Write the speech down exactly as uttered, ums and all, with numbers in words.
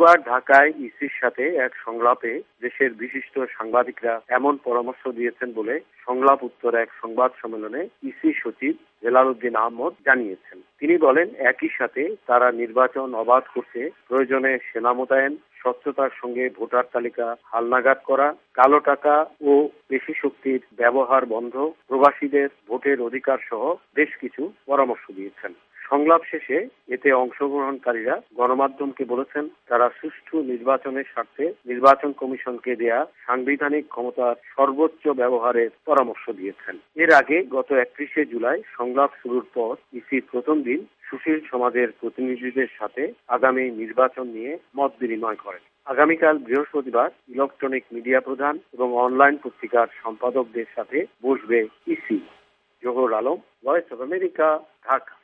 বুধবার ঢাকায় ইসির সাথে এক সংলাপে দেশের বিশিষ্ট সাংবাদিকরা এমন পরামর্শ দিয়েছেন বলে সংলাপ উত্তর এক সংবাদ সম্মেলনে ইসি সচিব হেলালুদ্দিন আহমদ জানিয়েছেন। তিনি বলেন, একই সাথে তারা নির্বাচন অবাধ করতে প্রয়োজনে সেনা মোতায়েন, স্বচ্ছতার সঙ্গে ভোটার তালিকা হালনাগাদ করা, কালো টাকা ও পেশি শক্তির ব্যবহার বন্ধ, প্রবাসীদের ভোটের অধিকার সহ বেশ কিছু পরামর্শ দিয়েছেন। সংলাপ শেষে এতে অংশগ্রহণকারীরা গণমাধ্যমকে বলেছেন, তারা সুষ্ঠু নির্বাচনের স্বার্থে নির্বাচন কমিশনকে দেয়া সাংবিধানিক ক্ষমতার সর্বোচ্চ ব্যবহারের পরামর্শ দিয়েছেন। এর আগে গত একত্রিশে জুলাই সংলাপ শুরুর পর ইসির প্রথম দিন সুশীল সমাজের প্রতিনিধিদের সাথে আগামী নির্বাচন নিয়ে মত বিনিময় করেন। আগামীকাল বৃহস্পতিবার ইলেকট্রনিক মিডিয়া প্রধান এবং অনলাইন পত্রিকার সম্পাদকদের সাথে বসবে EC. Johar Alam, Voice of America, Dhaka.